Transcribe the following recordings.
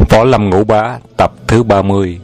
Võ Lâm Ngũ Bá tập thứ 30.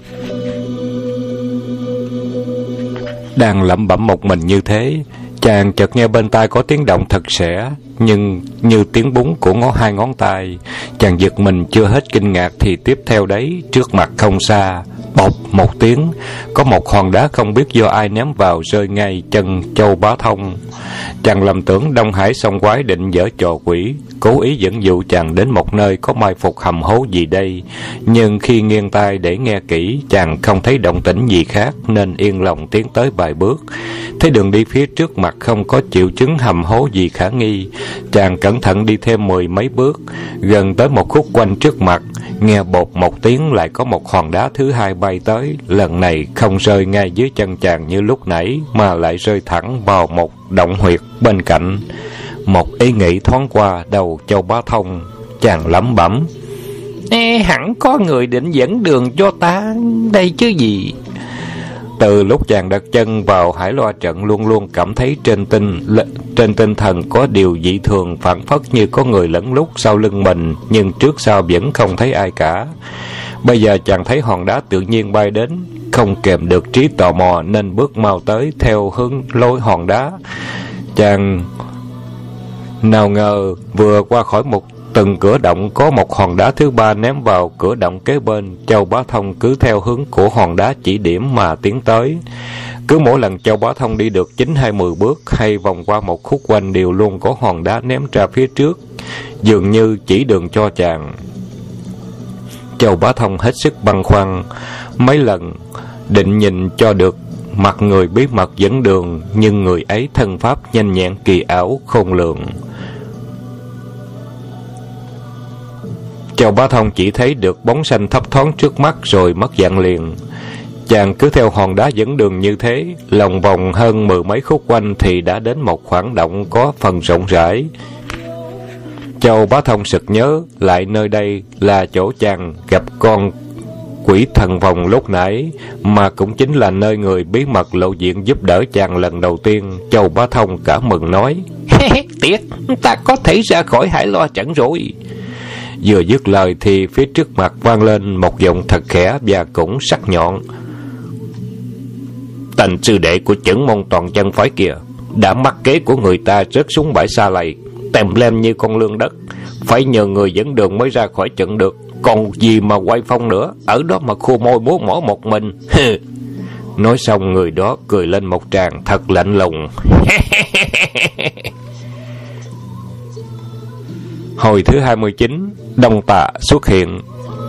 Đang lẩm bẩm một mình như thế, chàng chợt nghe bên tai có tiếng động thật sẻ, nhưng như tiếng búng của hai ngón tay. Chàng giật mình chưa hết kinh ngạc thì tiếp theo đấy, trước mặt không xa, bộc một tiếng, có một hòn đá không biết do ai ném vào rơi ngay chân Châu Bá Thông. Chàng lầm tưởng Đông Hải song quái định giở trò quỷ, cố ý dẫn dụ chàng đến một nơi có mai phục hầm hố gì đây. Nhưng khi nghiêng tai để nghe kỹ, chàng không thấy động tĩnh gì khác nên yên lòng tiến tới vài bước. Thấy đường đi phía trước mặt không có triệu chứng hầm hố gì khả nghi, chàng cẩn thận đi thêm 10 mấy bước, gần tới một khúc quanh trước mặt, nghe bột một tiếng lại có một hòn đá thứ hai bay tới. Lần này không rơi ngay dưới chân chàng như lúc nãy, mà lại rơi thẳng vào một động huyệt bên cạnh. Một ý nghĩ thoáng qua đầu Châu Bá Thông, chàng lẩm bẩm: hẳn có người định dẫn đường cho ta đây chứ gì. Từ lúc chàng đặt chân vào Hải Loa trận, luôn luôn cảm thấy trên tinh thần có điều dị thường, phảng phất như có người lẫn lút sau lưng mình, nhưng trước sau vẫn không thấy ai cả. Bây giờ chàng thấy hòn đá tự nhiên bay đến, không kèm được trí tò mò nên bước mau tới theo hướng lối hòn đá. Chàng nào ngờ vừa qua khỏi từng cửa động, có một hòn đá thứ ba ném vào cửa động kế bên. Châu Bá Thông cứ theo hướng của hòn đá chỉ điểm mà tiến tới. Cứ mỗi lần Châu Bá Thông đi được 9-20 bước hay vòng qua một khúc quanh, đều luôn có hòn đá ném ra phía trước, dường như chỉ đường cho chàng. Châu Bá Thông hết sức băn khoăn, mấy lần định nhìn cho được mặt người bí mật dẫn đường, nhưng người ấy thân pháp nhanh nhẹn kỳ ảo khôn lường. Châu Bá Thông chỉ thấy được bóng xanh thấp thoáng trước mắt rồi mất dạng liền. Chàng cứ theo hòn đá dẫn đường như thế, lòng vòng hơn 10 mấy khúc quanh thì đã đến một khoảng động có phần rộng rãi. Châu Bá Thông sực nhớ lại nơi đây là chỗ chàng gặp con quỷ thần vòng lúc nãy, mà cũng chính là nơi người bí mật lộ diện giúp đỡ chàng lần đầu tiên. Châu Bá Thông cả mừng nói: tiếc, ta có thể ra khỏi Hải Loa trận rồi. Vừa dứt lời thì phía trước mặt vang lên một giọng thật khẽ và cũng sắc nhọn: Tành sư đệ của Chưởng Môn Toàn Chân phái kìa, đã mắc kế của người ta rớt xuống bãi xa lầy, tèm lem như con lươn đất, phải nhờ người dẫn đường mới ra khỏi trận được. Còn gì mà quay phong nữa, ở đó mà khô môi bố mỏ một mình. Nói xong người đó cười lên một tràng thật lạnh lùng. Hồi thứ 29, Đông Tà xuất hiện.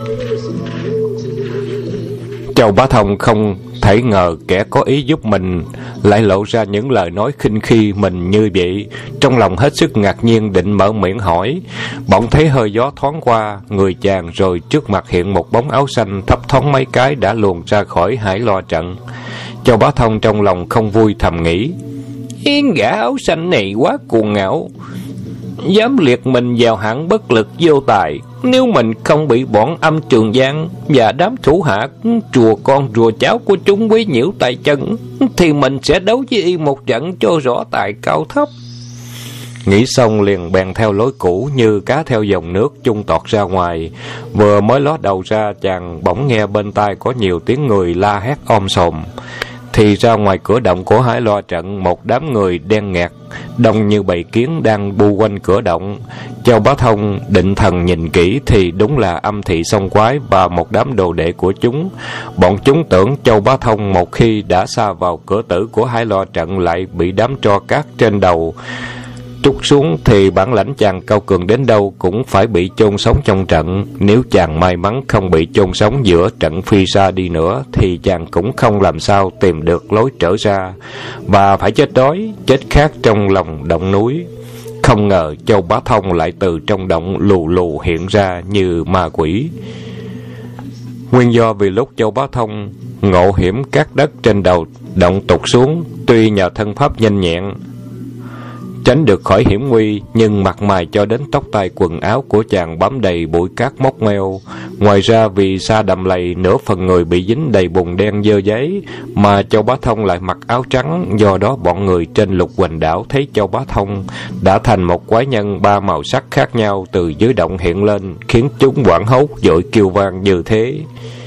Châu Bá Thông không thể ngờ kẻ có ý giúp mình lại lộ ra những lời nói khinh khi mình như vậy. Trong lòng hết sức ngạc nhiên, định mở miệng hỏi, bỗng thấy hơi gió thoáng qua người chàng, rồi trước mặt hiện một bóng áo xanh thấp thoáng mấy cái đã luồn ra khỏi Hải Loa trận. Châu Bá Thông trong lòng không vui, thầm nghĩ: gã áo xanh này quá cuồng ngạo, dám liệt mình vào hạng bất lực vô tài. Nếu mình không bị bọn Âm Trường Giang và đám thủ hạ rùa con rùa cháu của chúng quấy nhiễu tay chân, thì mình sẽ đấu với y một trận cho rõ tài cao thấp. Nghĩ xong liền bèn theo lối cũ, như cá theo dòng nước chung tọt ra ngoài. Vừa mới ló đầu ra, chàng bỗng nghe bên tai có nhiều tiếng người la hét om sòm. Thì ra ngoài cửa động của Hải Loa trận, một đám người đen nghẹt đông như bầy kiến đang bu quanh cửa động. Châu Bá Thông định thần nhìn kỹ thì đúng là Âm Thị song quái và một đám đồ đệ của chúng. Bọn chúng tưởng Châu Bá Thông một khi đã xa vào cửa tử của Hải Loa trận lại bị đám tro cát trên đầu trút xuống, thì bản lãnh chàng cao cường đến đâu cũng phải bị chôn sống trong trận. Nếu chàng may mắn không bị chôn sống giữa trận phi xa đi nữa, thì chàng cũng không làm sao tìm được lối trở ra, và phải chết đói chết khát trong lòng động núi. Không ngờ Châu Bá Thông lại từ trong động lù lù hiện ra như ma quỷ. Nguyên do vì lúc Châu Bá Thông ngộ hiểm cát đất trên đầu động tụt xuống, tuy nhờ thân pháp nhanh nhẹn, tránh được khỏi hiểm nguy, nhưng mặt mày cho đến tóc tai quần áo của chàng bám đầy bụi cát mốc meo. Ngoài ra vì sa đầm lầy, nửa phần người bị dính đầy bùn đen dơ giấy, mà Châu Bá Thông lại mặc áo trắng. Do đó bọn người trên Lục Huỳnh đảo thấy Châu Bá Thông đã thành một quái nhân ba màu sắc khác nhau từ dưới động hiện lên, khiến chúng hoảng hốt vội kêu vang như thế.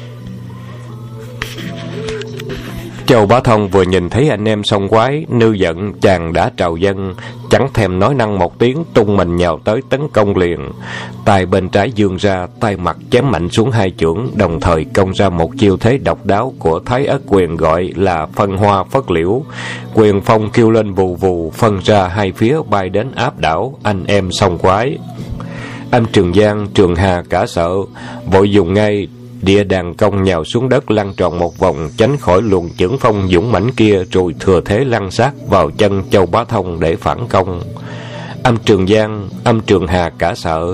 Châu Bá Thông vừa nhìn thấy anh em song quái, nư giận, chàng đã trào dâng, chẳng thèm nói năng một tiếng, tung mình nhào tới tấn công liền. Tay bên trái giương ra, tay mặt chém mạnh xuống hai chưởng, đồng thời công ra một chiêu thế độc đáo của Thái Ất quyền gọi là phân hoa phất liễu. Quyền phong kêu lên vù vù, phân ra hai phía bay đến áp đảo anh em song quái. Âm Trường Giang, Trường Hà cả sợ, vội dùng ngay địa đàn công nhào xuống đất, lăn tròn một vòng tránh khỏi luồng chưởng phong dũng mãnh kia, rồi thừa thế lăn sát vào chân Châu Bá Thông để phản công. Âm Trường Giang, Âm Trường Hà cả sợ.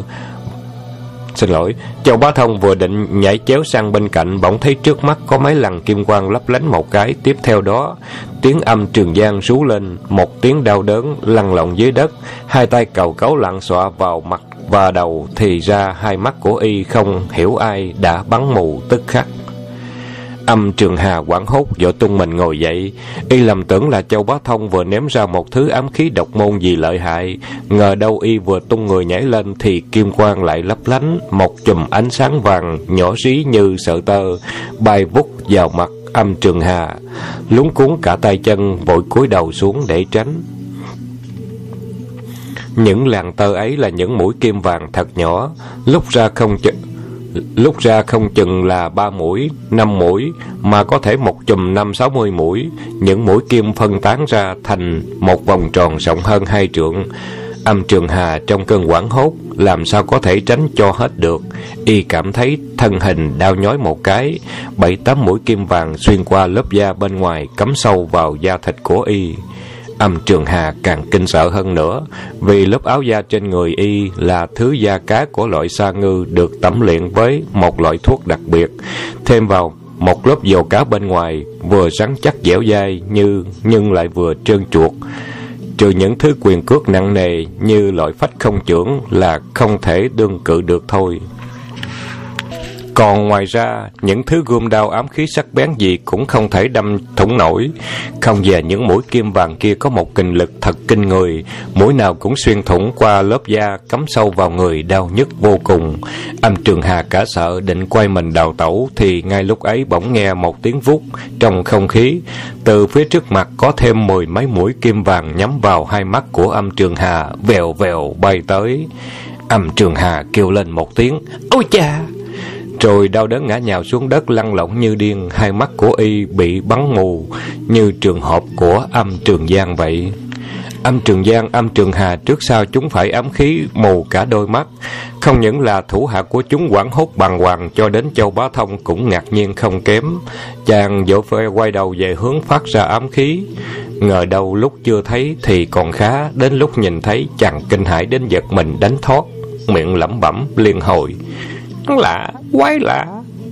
Châu Bá Thông vừa định nhảy chéo sang bên cạnh, bỗng thấy trước mắt có mấy lằn kim quang lấp lánh một cái. Tiếp theo đó, tiếng Âm Trường Giang rú lên, một tiếng đau đớn lăn lộn dưới đất, hai tay cầu cấu lặn xọa vào mặt và đầu, thì ra hai mắt của y không hiểu ai đã bắn mù tức khắc. Âm Trường Hà hoảng hốt vội tung mình ngồi dậy, y lầm tưởng là Châu Bá Thông vừa ném ra một thứ ám khí độc môn gì lợi hại, ngờ đâu y vừa tung người nhảy lên thì kim quang lại lấp lánh, một chùm ánh sáng vàng nhỏ rí như sợi tơ bay vút vào mặt Âm Trường Hà. Luống cuống cả tay chân, vội cúi đầu xuống để tránh. Những làn tơ ấy là những mũi kim vàng thật nhỏ, lúc ra không chừng là 3 mũi, 5 mũi, mà có thể một chùm 50-60 mũi. Những mũi kim phân tán ra thành một vòng tròn rộng hơn 2 trượng. Âm Trường Hà trong cơn hoảng hốt làm sao có thể tránh cho hết được. Y cảm thấy thân hình đau nhói một cái, 7-8 mũi kim vàng xuyên qua lớp da bên ngoài cắm sâu vào da thịt của y. Âm Trường Hà càng kinh sợ hơn nữa, vì lớp áo da trên người y là thứ da cá của loại sa ngư được tẩm luyện với một loại thuốc đặc biệt, thêm vào một lớp dầu cá bên ngoài, vừa rắn chắc dẻo dai nhưng lại vừa trơn chuột. Trừ những thứ quyền cước nặng nề như loại phách không chưởng là không thể đương cự được thôi. Còn ngoài ra, những thứ gươm đao ám khí sắc bén gì cũng không thể đâm thủng nổi. Không về những mũi kim vàng kia có một kình lực thật kinh người, mũi nào cũng xuyên thủng qua lớp da, cắm sâu vào người, đau nhức vô cùng. Âm Trường Hà cả sợ định quay mình đào tẩu, thì ngay lúc ấy bỗng nghe một tiếng vút trong không khí. Từ phía trước mặt có thêm 10 mấy mũi kim vàng nhắm vào hai mắt của Âm Trường Hà, vèo vèo bay tới. Âm Trường Hà kêu lên một tiếng ôi cha, rồi đau đớn ngã nhào xuống đất lăn lộn như điên. Hai mắt của y bị bắn mù như trường hợp của Âm Trường Giang vậy. Âm Trường Giang, Âm Trường Hà trước sau chúng phải ám khí mù cả đôi mắt. Không những là thủ hạ của chúng hoảng hốt bàng hoàng, cho đến Châu Bá Thông cũng ngạc nhiên không kém. Chàng vội phải quay đầu về hướng phát ra ám khí. Ngờ đâu lúc chưa thấy thì còn khá, đến lúc nhìn thấy chàng kinh hãi đến giật mình đánh thoát, miệng lẩm bẩm liên hồi lạ, quái lạ.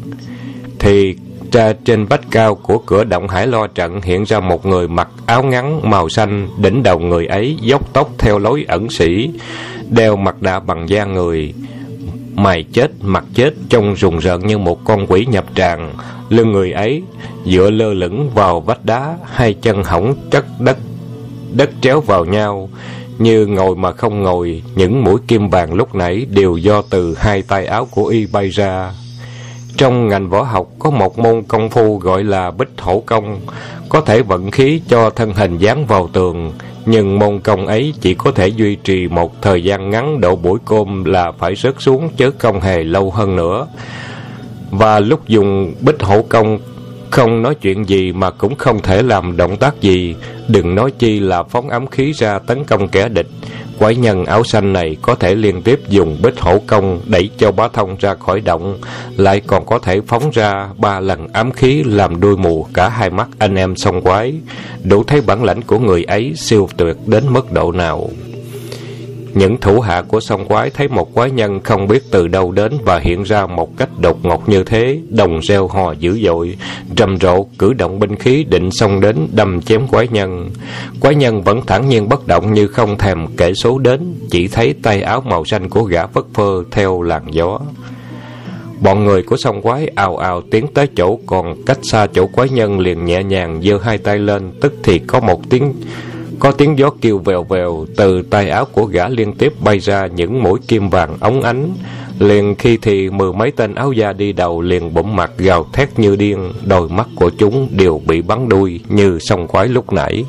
Thì ra trên vách cao của cửa động Hải Lo trận hiện ra một người mặc áo ngắn màu xanh, đỉnh đầu người ấy dốc tóc theo lối ẩn sĩ, đeo mặt nạ bằng da người, mày chết mặt chết, trông rùng rợn như một con quỷ nhập tràng. Lưng người ấy dựa lơ lửng vào vách đá, hai chân hõng chất đất tréo vào nhau như ngồi mà không ngồi. Những mũi kim vàng lúc nãy đều do từ hai tay áo của y bay ra. Trong ngành võ học có một môn công phu gọi là bích hổ công, có thể vận khí cho thân hình dán vào tường, nhưng môn công ấy chỉ có thể duy trì một thời gian ngắn, độ buổi côm là phải rớt xuống chứ không hề lâu hơn nữa. Và lúc dùng bích hổ công không nói chuyện gì mà cũng không thể làm động tác gì, đừng nói chi là phóng ám khí ra tấn công kẻ địch. Quái nhân áo xanh này có thể liên tiếp dùng bích hổ công đẩy Châu Bá Thông ra khỏi động, lại còn có thể phóng ra 3 lần ám khí làm đuôi mù cả hai mắt anh em song quái, đủ thấy bản lãnh của người ấy siêu tuyệt đến mức độ nào. Những thủ hạ của song quái thấy một quái nhân không biết từ đâu đến và hiện ra một cách đột ngột như thế, đồng reo hò dữ dội, rầm rộ cử động binh khí định xông đến đâm chém quái nhân. Quái nhân vẫn thản nhiên bất động như không thèm kể số đến, chỉ thấy tay áo màu xanh của gã phất phơ theo làn gió. Bọn người của song quái ào ào tiến tới chỗ còn cách xa chỗ quái nhân, liền nhẹ nhàng giơ hai tay lên, tức thì có tiếng gió kêu vèo vèo, từ tay áo của gã liên tiếp bay ra những mũi kim vàng óng ánh. Liền khi thì 10 mấy tên áo da đi đầu liền bụm mặt gào thét như điên, đôi mắt của chúng đều bị bắn đuôi như song quái lúc nãy.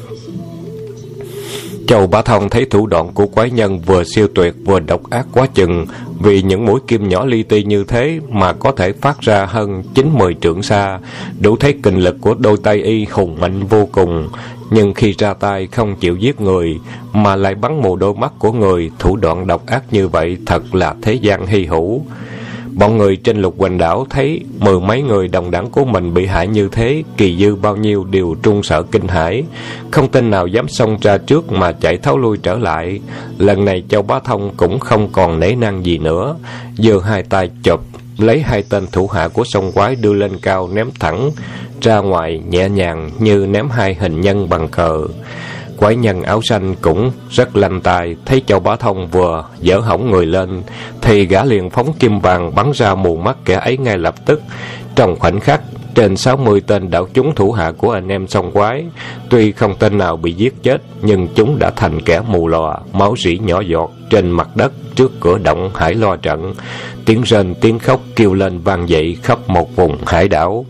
Châu Bá Thông thấy thủ đoạn của quái nhân vừa siêu tuyệt vừa độc ác quá chừng, vì những mũi kim nhỏ li ti như thế mà có thể phát ra hơn 9-10 trượng xa, đủ thấy kình lực của đôi tay y hùng mạnh vô cùng. Nhưng khi ra tay không chịu giết người mà lại bắn mù đôi mắt của người, thủ đoạn độc ác như vậy thật là thế gian hy hữu. Bọn người trên Lục Hoành Đảo thấy 10 mấy người đồng đẳng của mình bị hại như thế, kỳ dư bao nhiêu đều trung sợ kinh hãi, không tên nào dám xông ra trước mà chạy tháo lui trở lại. Lần này Châu Bá Thông cũng không còn nể nang gì nữa, giơ hai tay chộp lấy hai tên thủ hạ của song quái đưa lên cao ném thẳng ra ngoài, nhẹ nhàng như ném hai hình nhân bằng cờ. Quái nhân áo xanh cũng rất lanh tài, thấy Châu Bá Thông vừa dở hỏng người lên thì gã liền phóng kim vàng bắn ra mù mắt kẻ ấy ngay lập tức. Trong khoảnh khắc, trên 60 tên đạo chúng thủ hạ của anh em song quái, tuy không tên nào bị giết chết, nhưng chúng đã thành kẻ mù lòa, máu rỉ nhỏ giọt trên mặt đất trước cửa động Hải Lo trận. Tiếng rên tiếng khóc kêu lên vang dậy khắp một vùng hải đảo.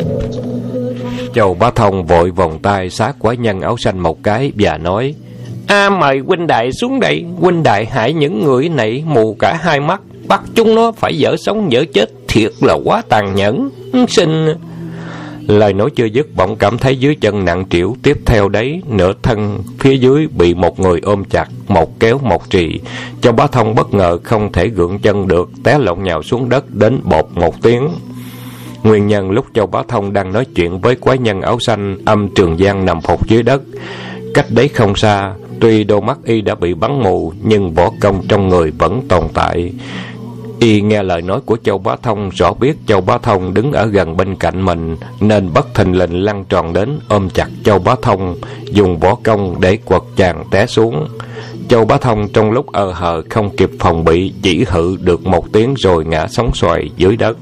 Châu Bá Thông vội vòng tay sát quái nhân áo xanh một cái và nói: mời huynh đại xuống đây. Huynh đại hại những người này mù cả hai mắt, bắt chúng nó phải dở sống dở chết, thiệt là quá tàn nhẫn. Xin... Lời nói chưa dứt, bỗng cảm thấy dưới chân nặng trĩu, tiếp theo đấy nửa thân phía dưới bị một người ôm chặt, một kéo một trì. Châu Bá Thông bất ngờ không thể gượng chân được, té lộn nhào xuống đất đến bột một tiếng. Nguyên nhân lúc Châu Bá Thông đang nói chuyện với quái nhân áo xanh, Âm Trường Giang nằm phục dưới đất, cách đấy không xa. Tuy đôi mắt y đã bị bắn mù, nhưng võ công trong người vẫn tồn tại. Y nghe lời nói của Châu Bá Thông, rõ biết Châu Bá Thông đứng ở gần bên cạnh mình, nên bất thình lình lăn tròn đến ôm chặt Châu Bá Thông, dùng võ công để quật chàng té xuống. Châu Bá Thông trong lúc hờ không kịp phòng bị, chỉ hự được một tiếng rồi ngã sóng xoài dưới đất.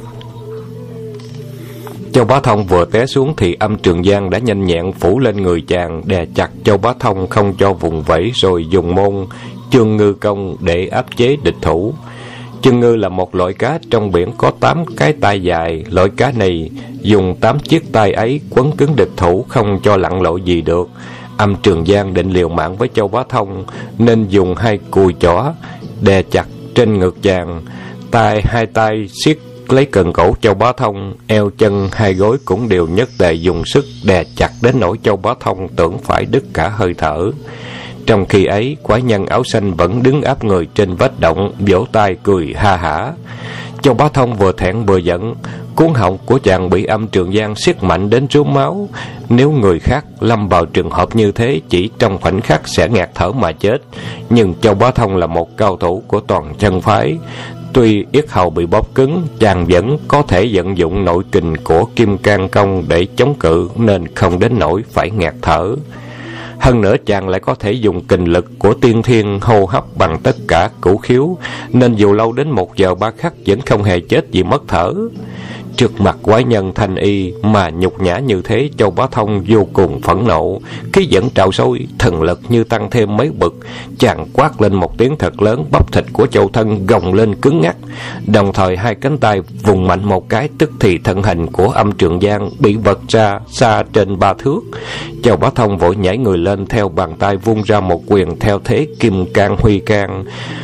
Châu Bá Thông vừa té xuống thì Âm Trường Giang đã nhanh nhẹn phủ lên người chàng, đè chặt Châu Bá Thông không cho vùng vẫy, rồi dùng môn Chương Ngư công để áp chế địch thủ. Chương ngư là một loại cá trong biển có 8 cái tai dài. Loại cá này dùng 8 chiếc tai ấy quấn cứng địch thủ, không cho lặn lội gì được. Âm Trường Giang định liều mạng với Châu Bá Thông, nên dùng hai cùi chỏ đè chặt trên ngực chàng. Hai tay siết lấy cần cổ Châu Bá Thông, eo chân hai gối cũng đều nhất tề dùng sức đè chặt đến nỗi Châu Bá Thông tưởng phải đứt cả hơi thở. Trong khi ấy, quái nhân áo xanh vẫn đứng áp người trên vách động, vỗ tay cười ha hả. Châu Bá Thông vừa thẹn vừa giận, cuống họng của chàng bị Âm Trường Giang siết mạnh đến rúm máu. Nếu người khác lâm vào trường hợp như thế, chỉ trong khoảnh khắc sẽ ngạt thở mà chết. Nhưng Châu Bá Thông là một cao thủ của toàn chân phái. Tuy yết hầu bị bóp cứng, chàng vẫn có thể vận dụng nội kình của Kim Cang Công để chống cự, nên không đến nỗi phải ngạt thở. Hơn nữa chàng lại có thể dùng kình lực của tiên thiên hô hấp bằng tất cả cửu khiếu, nên dù lâu đến 1 giờ 3 khắc vẫn không hề chết vì mất thở. Trước mặt quái nhân thanh y mà nhục nhã như thế, Châu Bá Thông vô cùng phẫn nộ, khí giận trào sôi, thần lực như tăng thêm mấy bậc. Chàng quát lên một tiếng thật lớn, bắp thịt của Châu thân gồng lên cứng ngắc, đồng thời hai cánh tay vùng mạnh một cái, tức thì thân hình của Âm Trường Giang bị vật ra xa trên 3 thước. Châu Bá Thông vội nhảy người lên, theo bàn tay vung ra một quyền theo thế Kim Cang Huy Cang,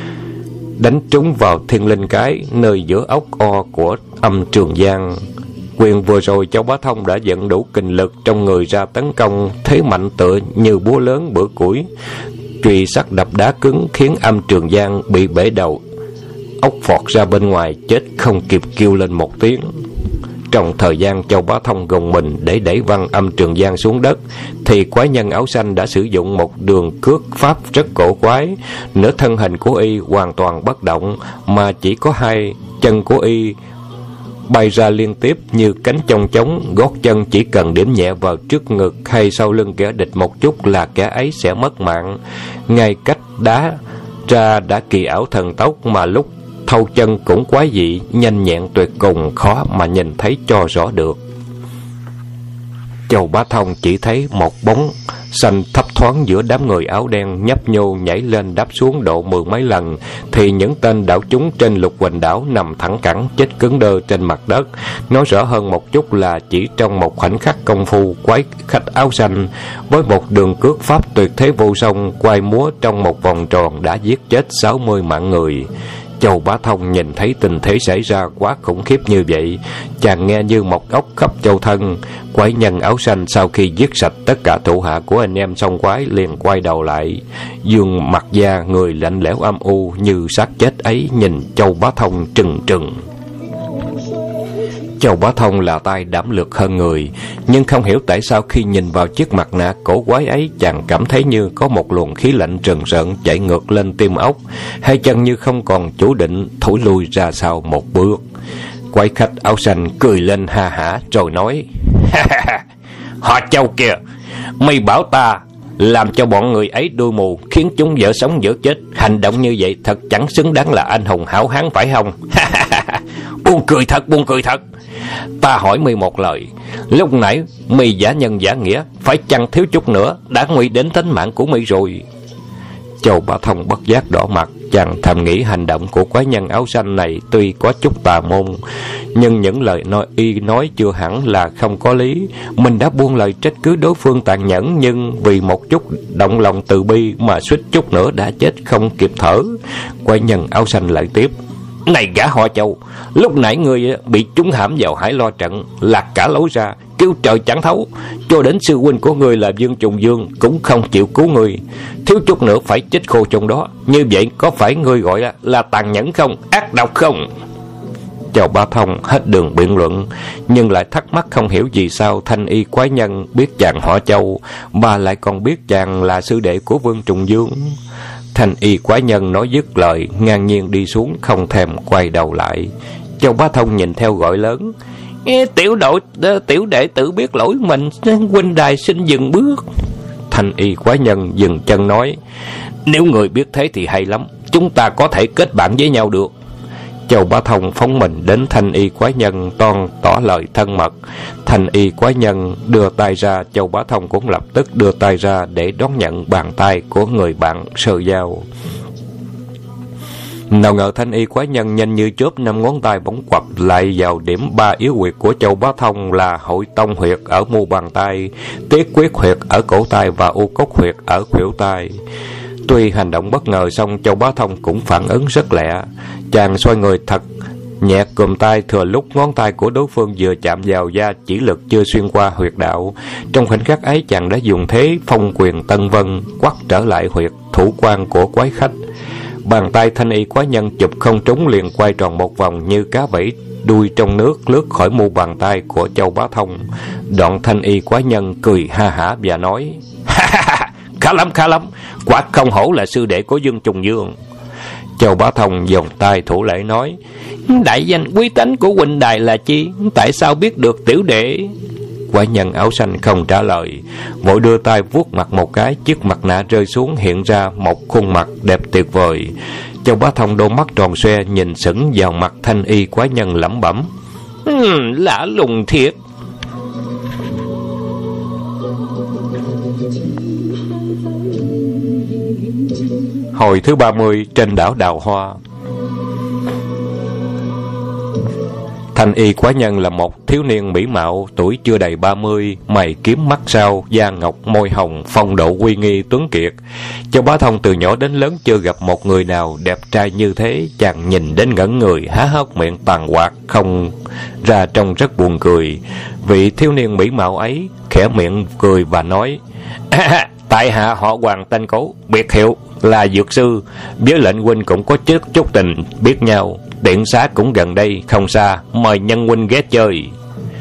đánh trúng vào thiên linh cái nơi giữa ốc o của Âm Trường Giang. Quyền vừa rồi Châu Bá Thông đã dẫn đủ kình lực trong người ra tấn công, thế mạnh tựa như búa lớn bữa củi, chùy sắt đập đá cứng, khiến Âm Trường Giang bị bể đầu, ốc phọt ra bên ngoài, chết không kịp kêu lên một tiếng. Trong thời gian Châu Bá Thông gồng mình để đẩy Văn Âm Trường Giang xuống đất, thì quái nhân áo xanh đã sử dụng một đường cước pháp rất cổ quái. Nửa thân hình của y hoàn toàn bất động, mà chỉ có hai chân của y bay ra liên tiếp như cánh chong trống. Gót chân chỉ cần điểm nhẹ vào trước ngực hay sau lưng kẻ địch một chút là kẻ ấy sẽ mất mạng. Ngay cách đá ra đã kỳ ảo thần tốc, mà lúc thâu chân cũng quái dị, nhanh nhẹn tuyệt cùng, khó mà nhìn thấy cho rõ được. Châu Bá Thông chỉ thấy một bóng xanh thấp thoáng giữa đám người áo đen, nhấp nhô nhảy lên đáp xuống độ 10 mấy lần, thì những tên đảo chúng trên Lục Huỳnh đảo nằm thẳng cẳng chết cứng đơ trên mặt đất. Nói rõ hơn một chút là chỉ trong một khoảnh khắc công phu, quái khách áo xanh với một đường cước pháp tuyệt thế vô song quay múa trong một vòng tròn đã giết chết 60 mạng người. Châu Bá Thông nhìn thấy tình thế xảy ra quá khủng khiếp như vậy, chàng nghe như một ốc khắp châu thân. Quái nhân áo xanh sau khi giết sạch tất cả thủ hạ của anh em song quái liền quay đầu lại, dương mặt da người lạnh lẽo âm u như xác chết ấy, nhìn Châu Bá Thông trừng trừng. Châu Bá Thông là tay đảm lược hơn người, nhưng không hiểu tại sao khi nhìn vào chiếc mặt nạ cổ quái ấy, chàng cảm thấy như có một luồng khí lạnh rần rợn chạy ngược lên tim óc, hai chân như không còn chủ định thổi lui ra sau một bước. Quái khách áo xanh cười lên ha hả rồi nói: Họ Châu kìa, mày bảo ta làm cho bọn người ấy đuôi mù, khiến chúng dở sống dở chết. Hành động như vậy thật chẳng xứng đáng là anh hùng hảo hán phải không? Buồn cười thật, buồn cười thật. Ta hỏi mi một lời, lúc nãy mi giả nhân giả nghĩa, phải chăng thiếu chút nữa đã nguy đến tính mạng của mi rồi? Châu Bá Thông bất giác đỏ mặt, chàng thầm nghĩ hành động của quái nhân áo xanh này tuy có chút tà môn, nhưng những lời y nói chưa hẳn là không có lý. Mình đã buông lời trách cứ đối phương tàn nhẫn, nhưng vì một chút động lòng từ bi mà suýt chút nữa đã chết không kịp thở. Quái nhân áo xanh lại tiếp: Này gã họ Châu, lúc nãy ngươi bị trúng hãm vào Hải Lo trận, lạc cả lối ra, kêu trời chẳng thấu, cho đến sư huynh của ngươi là Dương Trùng Dương cũng không chịu cứu ngươi, thiếu chút nữa phải chết khô trong đó. Như vậy có phải ngươi gọi là tàn nhẫn không, ác độc không? Châu Bá Thông hết đường biện luận, nhưng lại thắc mắc không hiểu vì sao thanh y quái nhân biết chàng họ Châu, mà lại còn biết chàng là sư đệ của Vương Trùng Dương. Thanh y quái nhân nói dứt lời, ngang nhiên đi xuống, không thèm quay đầu lại. Châu Bá Thông nhìn theo gọi lớn: Tiểu đệ tự biết lỗi mình, huynh đài xin dừng bước. Thanh y quái nhân dừng chân nói: Nếu người biết thế thì hay lắm, chúng ta có thể kết bạn với nhau được. Châu Bá Thông phóng mình đến thanh y quái nhân, toan tỏ lời thân mật. Thanh y quái nhân đưa tay ra, Châu Bá Thông cũng lập tức đưa tay ra để đón nhận bàn tay của người bạn sờ giao. Nào ngờ thanh y quái nhân nhanh như chớp, 5 ngón tay bỗng quặp lại vào điểm 3 yếu huyệt của Châu Bá Thông là Hội Tông huyệt ở mu bàn tay, Tiết Quyết huyệt ở cổ tay và U Cốc huyệt ở khuỷu tay. Tuy hành động bất ngờ, song Châu Bá Thông cũng phản ứng rất lẹ. Chàng xoay người thật nhẹ cùm tay, thừa lúc ngón tay của đối phương vừa chạm vào da, chỉ lực chưa xuyên qua huyệt đạo. Trong khoảnh khắc ấy, chàng đã dùng thế phong quyền Tân Vân quắt trở lại huyệt thủ quan của quái khách. Bàn tay thanh y quái nhân chụp không trúng, liền quay tròn một vòng như cá vẫy đuôi trong nước, lướt khỏi mu bàn tay của Châu Bá Thông. Đoạn thanh y quái nhân cười ha hả và nói: Khá lắm, khá lắm, quả không hổ là sư đệ của Dương Trùng Dương. Châu Bá Thông vòng tay thủ lễ nói: Đại danh quý tánh của huynh đài là chi? Tại sao biết được tiểu đệ? Quái nhân áo xanh không trả lời, vội đưa tay vuốt mặt một cái, chiếc mặt nạ rơi xuống, hiện ra một khuôn mặt đẹp tuyệt vời. Châu Bá Thông đôi mắt tròn xoe nhìn sững vào mặt thanh y quái nhân, lẩm bẩm: Lạ lùng thiệt. Hồi thứ 30 trên đảo Đào Hoa. Thanh y quái nhân là một thiếu niên mỹ mạo, tuổi chưa đầy 30, mày kiếm mắt sao, da ngọc môi hồng, phong độ uy nghi tuấn kiệt. Châu Bá Thông từ nhỏ đến lớn chưa gặp một người nào đẹp trai như thế. Chàng nhìn đến ngẩn người, há hốc miệng tàn hoạt không ra, trông rất buồn cười. Vị thiếu niên mỹ mạo ấy khẽ miệng cười và nói: Tại hạ họ Hoàng tên Cố, biệt hiệu là Dược Sư, với lệnh huynh cũng có chút tình biết nhau. Tiện xá cũng gần đây không xa, mời nhân huynh ghé chơi.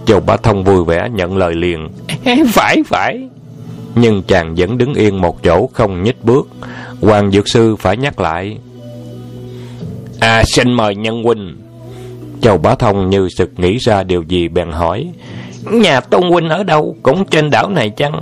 Châu Bá Thông vui vẻ nhận lời liền. Phải. Nhưng chàng vẫn đứng yên một chỗ không nhích bước. Hoàng Dược Sư phải nhắc lại. Xin mời nhân huynh. Châu Bá Thông như sực nghĩ ra điều gì bèn hỏi. Nhà Tôn huynh ở đâu? Cũng trên đảo này chăng?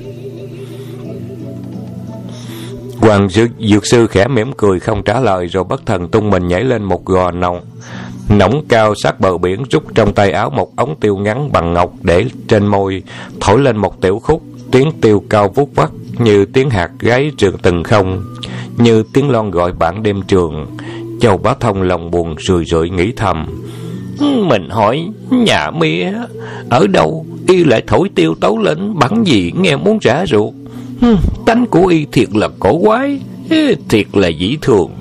Hoàng Dược Sư khẽ mỉm cười không trả lời, rồi bất thần tung mình nhảy lên một gò nỏng cao sát bờ biển, rút trong tay áo một ống tiêu ngắn bằng ngọc để trên môi, thổi lên một tiểu khúc. Tiếng tiêu cao vút vắt như tiếng hạt gáy trường từng không, như tiếng lon gọi bạn đêm trường. Châu Bá Thông lòng buồn rười rượi nghĩ thầm. Mình hỏi nhà mía ở đâu, y lại thổi tiêu tấu lên bằng gì nghe muốn rã ruột. Tánh của y thiệt là cổ quái, thiệt là dĩ thường.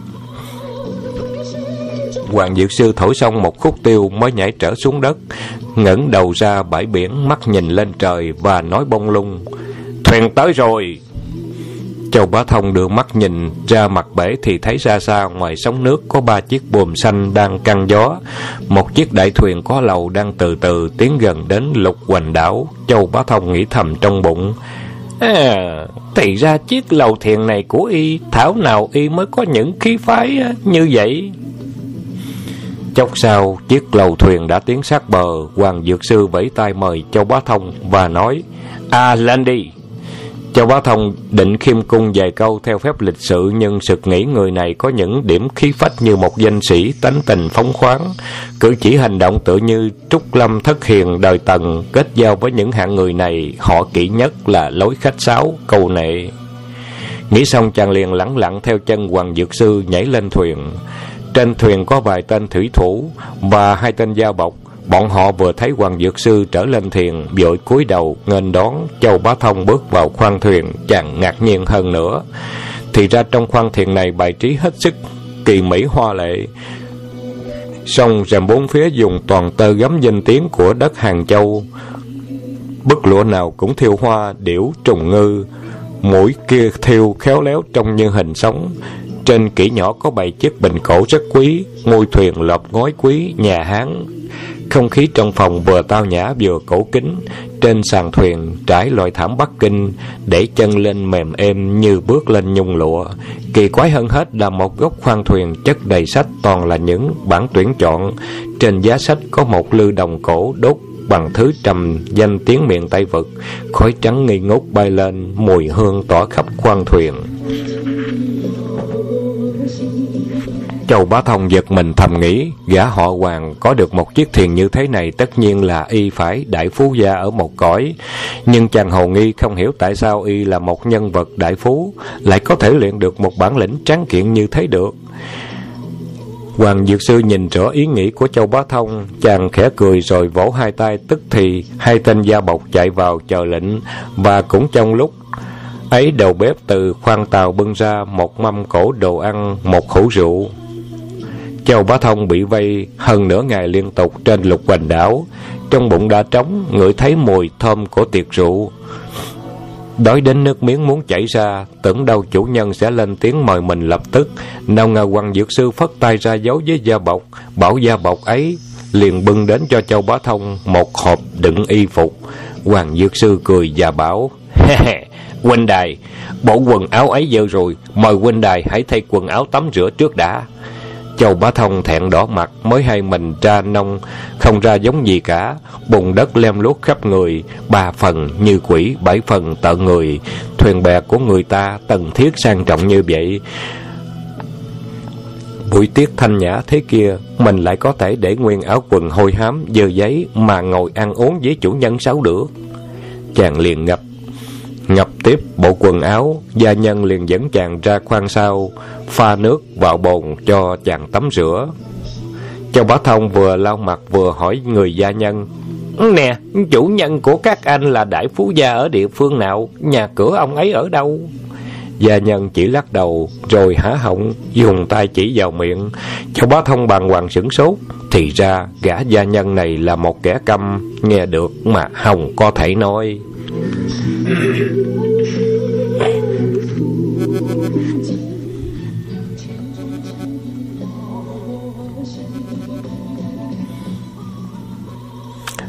Hoàng Dược Sư thổi xong một khúc tiêu mới nhảy trở xuống đất, ngẩng đầu ra bãi biển, mắt nhìn lên trời và nói bông lung. Thuyền tới rồi. Châu Bá Thông đưa mắt nhìn ra mặt bể thì thấy ra xa ngoài sóng nước có 3 chiếc buồm xanh đang căng gió. Một chiếc đại thuyền có lầu đang từ từ tiến gần đến Lục Hoành đảo. Châu Bá Thông nghĩ thầm trong bụng. Thì ra chiếc lầu thuyền này của y, thảo nào y mới có những khí phái như vậy. Chốc sau, chiếc lầu thuyền đã tiến sát bờ. Hoàng Dược Sư vẫy tay mời Châu Bá Thông và nói. Lên đi. Châu Bá Thông định khiêm cung vài câu theo phép lịch sự, nhưng sực nghĩ người này có những điểm khí phách như một danh sĩ, tánh tình phóng khoáng, cử chỉ hành động tự như Trúc Lâm Thất Hiền đời Tần. Kết giao với những hạng người này, họ kỹ nhất là lối khách sáo, câu nệ. Nghĩ xong chàng liền lẳng lặng theo chân Hoàng Dược Sư nhảy lên thuyền. Trên thuyền có vài tên thủy thủ và 2 tên gia bộc. Bọn họ vừa thấy Hoàng Dược Sư trở lên thuyền, vội cúi đầu nghênh đón. Châu Bá Thông bước vào khoang thuyền, chàng ngạc nhiên hơn nữa. Thì ra trong khoang thuyền này bài trí hết sức kỳ mỹ hoa lệ, song rèm bốn phía dùng toàn tơ gấm danh tiếng của đất Hàng Châu. Bức lụa nào cũng thêu hoa điểu trùng ngư, mũi kia thêu khéo léo trông như hình sống. Trên kỹ nhỏ có 7 chiếc bình cổ rất quý, ngôi thuyền lợp ngói quý nhà Hán. Không khí trong phòng vừa tao nhã vừa cổ kính. Trên sàn thuyền trải loại thảm Bắc Kinh, để chân lên mềm êm như bước lên nhung lụa. Kỳ quái hơn hết là một góc khoang thuyền chất đầy sách, toàn là những bản tuyển chọn. Trên giá sách có một lư đồng cổ đốt bằng thứ trầm danh tiếng miền Tây Vực. Khói trắng nghi ngút bay lên, mùi hương tỏa khắp khoang thuyền. Châu Bá Thông giật mình thầm nghĩ, gã họ Hoàng có được một chiếc thuyền như thế này tất nhiên là y phải đại phú gia ở một cõi. Nhưng chàng hồ nghi không hiểu tại sao y là một nhân vật đại phú lại có thể luyện được một bản lĩnh tráng kiện như thế được. Hoàng Dược Sư nhìn rõ ý nghĩ của Châu Bá Thông, chàng khẽ cười rồi vỗ 2 tay, tức thì 2 tên gia bộc chạy vào chờ lệnh. Và cũng trong lúc ấy, đầu bếp từ khoang tàu bưng ra một mâm cỗ đồ ăn, một hũ rượu. Châu Bá Thông bị vây hơn nửa ngày liên tục trên Lục Hoành đảo, trong bụng đã trống, ngửi thấy mùi thơm của tiệc rượu. Đói đến nước miếng muốn chảy ra, tưởng đâu chủ nhân sẽ lên tiếng mời mình lập tức. Nào ngờ Hoàng Dược Sư phất tay ra dấu với gia bộc, bảo gia bộc ấy liền bưng đến cho Châu Bá Thông một hộp đựng y phục. Hoàng Dược Sư cười và bảo: huynh đài, bộ quần áo ấy dơ rồi, mời huynh đài hãy thay quần áo tắm rửa trước đã. Châu Bá Thông thẹn đỏ mặt, mới hay mình ra nông không ra giống gì cả. Bùn đất lem luốc khắp người, 3 phần như quỷ, 7 phần tợn người. Thuyền bè của người ta tần thiết sang trọng như vậy, buổi tiết thanh nhã thế kia, mình lại có thể để nguyên áo quần hôi hám dơ giấy mà ngồi ăn uống với chủ nhân sáu được. Chàng liền ngập tiếp bộ quần áo. Gia nhân liền dẫn chàng ra khoang sau, pha nước vào bồn cho chàng tắm rửa. Châu Bá Thông vừa lau mặt vừa hỏi người gia nhân: nè, chủ nhân của các anh là đại phú gia ở địa phương nào? Nhà cửa ông ấy ở đâu? Gia nhân chỉ lắc đầu rồi há họng dùng tay chỉ vào miệng. Châu Bá Thông bàng hoàng sửng sốt. Thì ra gã gia nhân này là một kẻ câm, nghe được mà không có thể nói.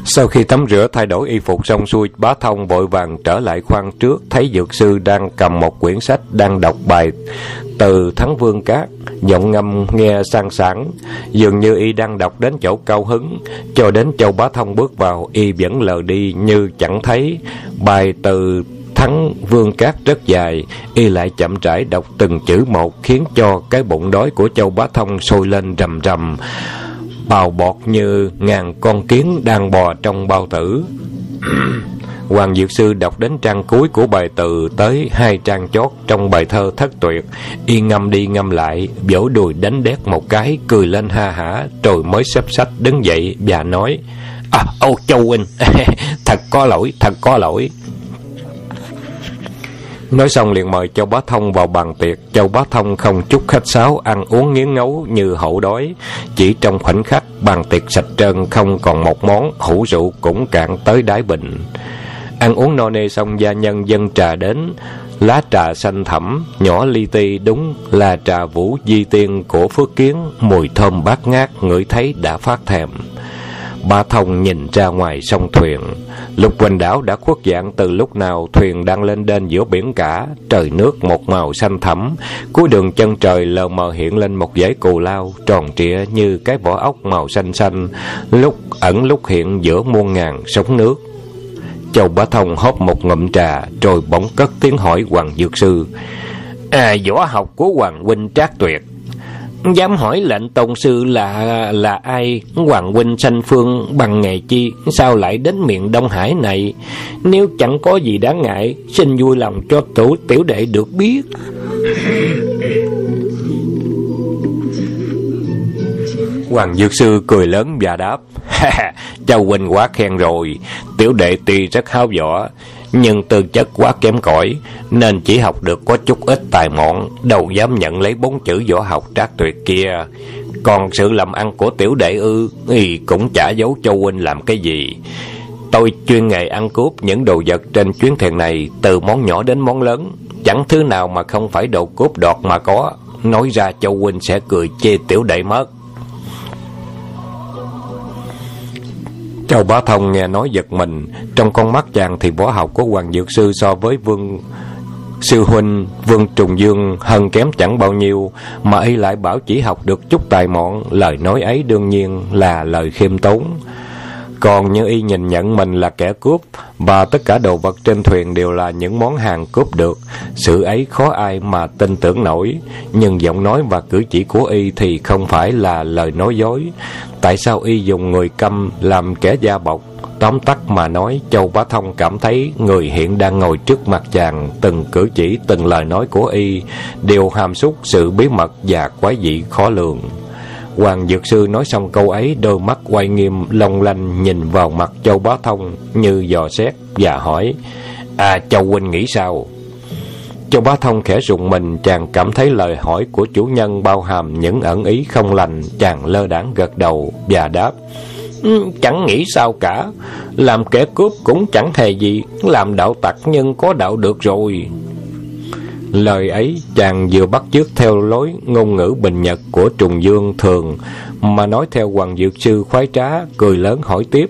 Sau khi tắm rửa thay đổi y phục xong xuôi, Bá Thông vội vàng trở lại khoang trước, thấy dược sư đang cầm một quyển sách đang đọc bài từ Thắng Vương Cát, giọng ngâm nghe sang sảng, dường như y đang đọc đến chỗ cao hứng. Cho đến Châu Bá Thông bước vào, y vẫn lờ đi như chẳng thấy. Bài từ Thắng Vương Cát rất dài, y lại chậm rãi đọc từng chữ một, khiến cho cái bụng đói của Châu Bá Thông sôi lên rầm rầm, bào bọt như ngàn con kiến đang bò trong bao tử. Hoàng Dược Sư đọc đến trang cuối của bài từ tới 2 trang chót trong bài thơ Thất Tuyệt, y ngâm đi ngâm lại, vỗ đùi đánh đét một cái, cười lên ha hả, rồi mới xếp sách đứng dậy và nói: Ô Châu huynh, thật có lỗi. Nói xong liền mời Châu Bá Thông vào bàn tiệc. Châu Bá Thông không chút khách sáo, ăn uống nghiến ngấu như hổ đói. Chỉ trong khoảnh khắc, bàn tiệc sạch trơn, không còn một món, hũ rượu cũng cạn tới đáy bình. Ăn uống no nê xong, gia nhân dâng trà đến. Lá trà xanh thẳm, nhỏ li ti, đúng là trà Vũ Di Tiên của Phước Kiến, mùi thơm bát ngát, ngửi thấy đã phát thèm. Bá Thông nhìn ra ngoài sông thuyền. Lục Hoành đảo đã khuất dạng từ lúc nào, thuyền đang lên đên giữa biển cả, trời nước một màu xanh thẳm. Cuối đường chân trời lờ mờ hiện lên một dãy cù lao tròn trịa như cái vỏ ốc màu xanh xanh, lúc ẩn lúc hiện giữa muôn ngàn sóng nước. Châu Bá Thông hớp một ngụm trà, rồi bỗng cất tiếng hỏi Hoàng Dược Sư: Võ học của Hoàng huynh trác tuyệt, dám hỏi lệnh tôn sư là ai? Hoàng huynh sanh phương bằng nghề chi, sao lại đến miền Đông Hải này? Nếu chẳng có gì đáng ngại, xin vui lòng cho tiểu đệ được biết. Hoàng Dược Sư cười lớn và đáp: Châu huynh quá khen rồi. Tiểu đệ tuy rất háo võ, nhưng tư chất quá kém cỏi, nên chỉ học được có chút ít tài mọn, đâu dám nhận lấy 4 chữ võ học trác tuyệt kia. Còn sự làm ăn của tiểu đệ thì cũng chả giấu Châu huynh làm cái gì. Tôi chuyên nghề ăn cướp những đồ vật trên chuyến thuyền này, từ món nhỏ đến món lớn, chẳng thứ nào mà không phải đồ cướp đoạt mà có. Nói ra Châu huynh sẽ cười chê tiểu đệ mất. Châu Bá Thông nghe nói giật mình. Trong con mắt chàng thì võ học của Hoàng Dược Sư so với Vương sư huynh Vương Trùng Dương hơn kém chẳng bao nhiêu, mà y lại bảo chỉ học được chút tài mọn. Lời nói ấy đương nhiên là lời khiêm tốn. Còn như y nhìn nhận mình là kẻ cướp, và tất cả đồ vật trên thuyền đều là những món hàng cướp được, sự ấy khó ai mà tin tưởng nổi. Nhưng giọng nói và cử chỉ của y thì không phải là lời nói dối. Tại sao y dùng người câm làm kẻ da bọc? Tóm tắt mà nói, Châu Bá Thông cảm thấy người hiện đang ngồi trước mặt chàng, từng cử chỉ, từng lời nói của y đều hàm súc sự bí mật và quái dị khó lường. Hoàng Dược Sư nói xong câu ấy, đôi mắt quay nghiêm long lanh nhìn vào mặt Châu Bá Thông như dò xét và hỏi: Châu huynh nghĩ sao? Châu Bá Thông khẽ rùng mình, chàng cảm thấy lời hỏi của chủ nhân bao hàm những ẩn ý không lành. Chàng lơ đãng gật đầu và đáp: Chẳng nghĩ sao cả. Làm kẻ cướp cũng chẳng hề gì, làm đạo tặc nhưng có đạo được rồi. Lời ấy chàng vừa bắt chước theo lối ngôn ngữ bình nhật của Trùng Dương thường, mà nói theo Hoàng Dược Sư khoái trá, cười lớn hỏi tiếp: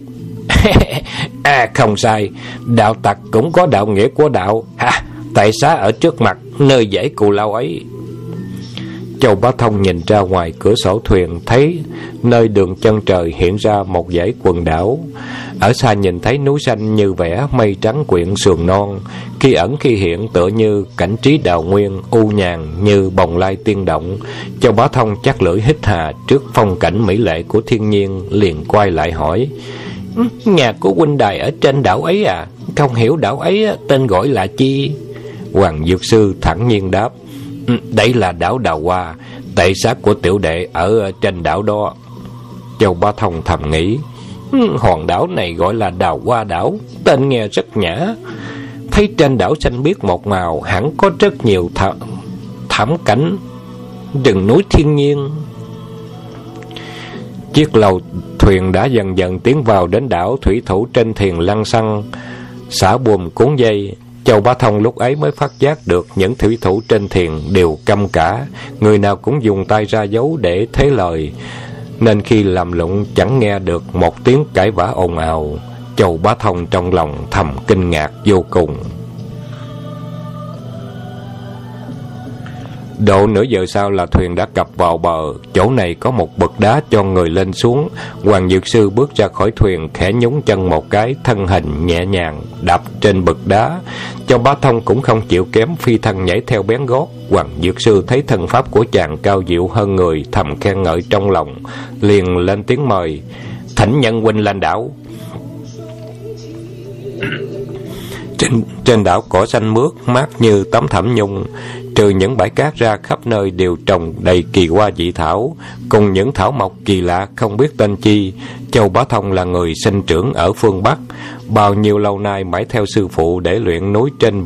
Không sai, đạo tặc cũng có đạo nghĩa của đạo. Tại xá ở trước mặt, nơi dãy cù lao ấy. Châu Bá Thông nhìn ra ngoài cửa sổ thuyền, thấy nơi đường chân trời hiện ra một dãy quần đảo. Ở xa nhìn thấy núi xanh như vẽ, mây trắng quyện sườn non, khi ẩn khi hiện tựa như cảnh trí đào nguyên, u nhàn như bồng lai tiên động. Châu Bá Thông chắc lưỡi hít hà trước phong cảnh mỹ lệ của thiên nhiên, liền quay lại hỏi: Nhà của huynh đài ở trên đảo ấy à? Không hiểu đảo ấy tên gọi là chi? Hoàng Dược Sư thẳng nhiên đáp: Đây là đảo Đào Hoa, tệ xác của tiểu đệ ở trên đảo đó. Châu Bá Thông thầm nghĩ: Hòn đảo này gọi là Đào Hoa đảo, tên nghe rất nhã. Thấy trên đảo xanh biếc một màu, hẳn có rất nhiều thảm cảnh rừng núi thiên nhiên. Chiếc lầu thuyền đã dần dần tiến vào đến đảo. Thủy thủ trên thuyền lăng xăng xả buồm cuốn dây. Châu Bá Thông lúc ấy mới phát giác được những thủy thủ trên thuyền đều câm cả, người nào cũng dùng tay ra dấu để thế lời. nên khi làm lụng chẳng nghe được một tiếng cãi vã ồn ào. Châu Bá Thông trong lòng thầm kinh ngạc vô cùng. Độ nửa giờ sau là thuyền đã cập vào bờ. Chỗ này có một bậc đá cho người lên xuống. Hoàng Dược Sư bước ra khỏi thuyền, khẽ nhún chân một cái, thân hình nhẹ nhàng đạp trên bậc đá. Châu Bá Thông cũng không chịu kém, phi thân nhảy theo bén gót. Hoàng Dược Sư thấy thân pháp của chàng cao diệu hơn người, thầm khen ngợi trong lòng, liền lên tiếng mời: "Thỉnh nhân huynh lên đảo." Trên đảo cỏ xanh mướt, mát như tấm thảm nhung. Trừ những bãi cát ra, khắp nơi đều trồng đầy kỳ hoa dị thảo, cùng những thảo mộc kỳ lạ không biết tên chi. Châu Bá Thông là người sinh trưởng ở phương Bắc, bao nhiêu lâu nay mãi theo sư phụ để luyện võ trên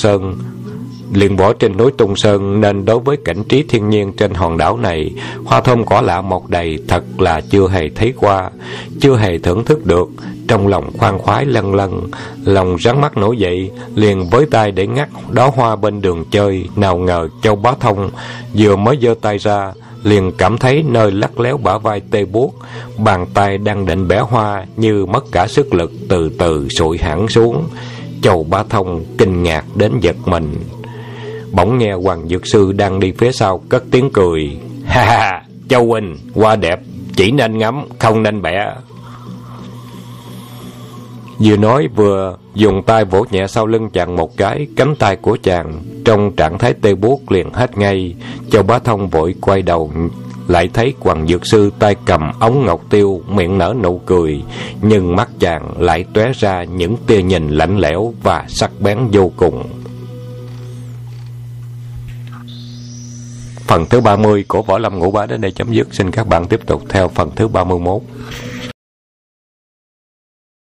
núi Tung Sơn, nên đối với cảnh trí thiên nhiên trên hòn đảo này, hoa thơm cỏ lạ mọc đầy, thật là chưa hề thấy qua, chưa hề thưởng thức được. Trong lòng khoan khoái lân lân, lòng rắn mắt nổi dậy, liền với tay để ngắt đóa hoa bên đường chơi. Nào ngờ Châu Bá Thông vừa mới giơ tay ra, liền cảm thấy nơi lắc léo bả vai tê buốt, bàn tay đang định bẻ hoa như mất cả sức lực, từ từ sụi hẳn xuống. Châu Bá Thông kinh ngạc đến giật mình. Bỗng nghe Hoàng Dược Sư đang đi phía sau cất tiếng cười: "Ha ha, Châu huynh, hoa đẹp, chỉ nên ngắm, không nên bẻ." Vừa nói vừa dùng tay vỗ nhẹ sau lưng chàng một cái, cánh tay của chàng trong trạng thái tê buốt liền hết ngay. Châu Bá Thông vội quay đầu, lại thấy Hoàng Dược Sư tay cầm ống ngọc tiêu, miệng nở nụ cười, nhưng mắt chàng lại tóe ra những tia nhìn lạnh lẽo và sắc bén vô cùng. Phần thứ 30 của Võ Lâm Ngũ Bá đến đây chấm dứt. Xin các bạn tiếp tục theo phần thứ 31.